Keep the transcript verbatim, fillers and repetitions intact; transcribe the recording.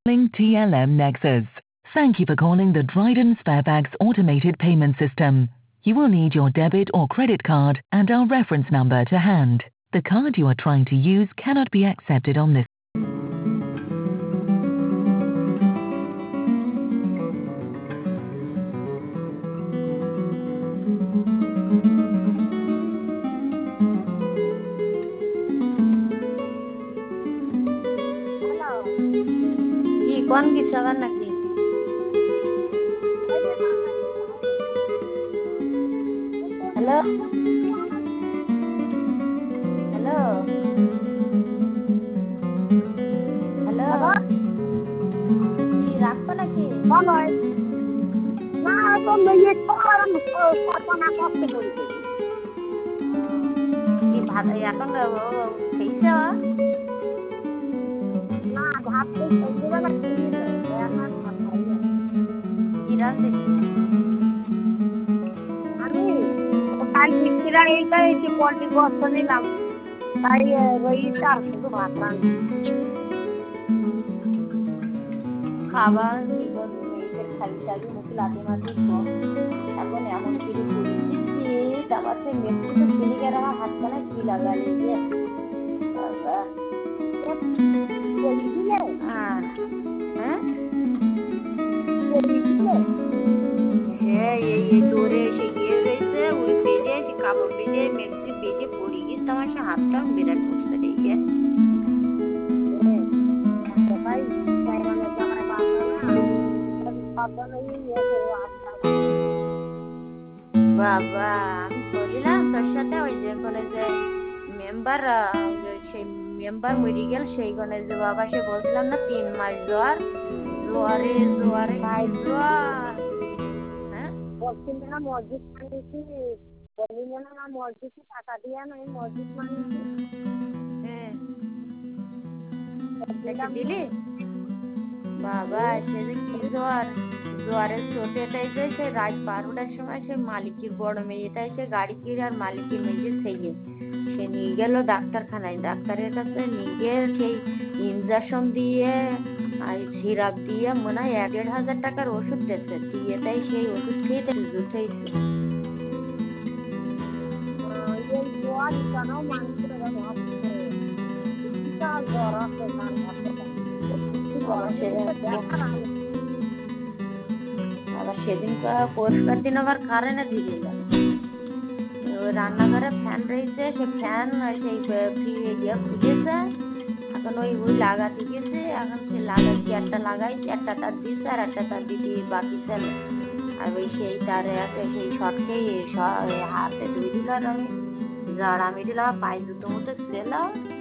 Calling T L M Nexus. Thank you for calling the Dryden Sparebags automated payment system. You will need your debit or credit card and our reference number to hand. The card you are trying to use cannot be accepted on this. কি কোন কিছু আবার নাকি hello hello hello কি রাখবো নাকি না তো মেয়ে কল্পনা করতে বলছে কি ভাত এখন খেয়েছ না ভাবতে সন্ধ্যেবেলা কি রাঁধছিস আমি কাল মিস্ত্রিরা এইটাই যে পোলট্রি গোস্ত নিলাম তাই রইটা শুধু ভাত রাঁধছি খাবার কি করবো মেয়েদের খালি খালি মুখে লাঠি মাটি এখন এমন কিছু করেছি তারপর সে মেট্রিকে কিনে গেলে আমার হাতখানা কি লাগালে যে হ্যাঁ হ্যাঁ হ্যাঁ এই এই দৌড়ে এসে গিয়ে রয়েছে ওই বেজে এসে কাপড় বেজে মেট্রি বেজে পড়ে গিয়েছে আমার সে হাতটা বিরাট করতে রেখে বাবা আমি বলিলাম তোর সাথে ওই যে কোনে যে মেম্বার সেই মেম্বার মরে গেল সেই কোনে যে বাবা সে বলছিলাম না তিন মাস জ্বর জোয়ারে জোয়ারে জ্বর হ্যাঁ বলছিল না মসজিদ মানিয়েছি বলি না মসজিদে টাকা দিয়ে নাই মসজিদ মানিয়েছি হ্যাঁ দিলি বাবা সে যে কি জ্বর জ্বরের চোটেটা এসে সে রাত বারোটার সময় সে মালিকের বড় মেয়েটা এসে গাড়ি কিনে আর মালিকের মেয়ে থেকে সে নিয়ে গেল ডাক্তারখানায় ডাক্তারের কাছে নিয়ে গিয়ে সেই ইনজেকশন দিয়ে আর সিরাপ দিয়ে মনে হয় এক দেড় হাজার টাকার ওষুধ দিয়েছে দিয়ে তাই সেই ওষুধ খেয়ে উঠেছে আবার সেদিন পরিষ্কার দিন আবার কারেন্টে ধীরে গেল ওই রান্নাঘরে ফ্যান রয়েছে সে ফ্যান সেই ইয়ে খুঁজেছে এখন ওই ওই লাগাতে গেছে এখন সে লাগাইছি একটা লাগাইছি একটা তার দিচ্ছে আর একটা তার দিদি বাকি ছিল আর ওই সেই তারে সেই শর্টকেই হাতে ধুয়ে দিল আর আমি যারা আমি দিলাম পায়ে জুতো মতো ছিল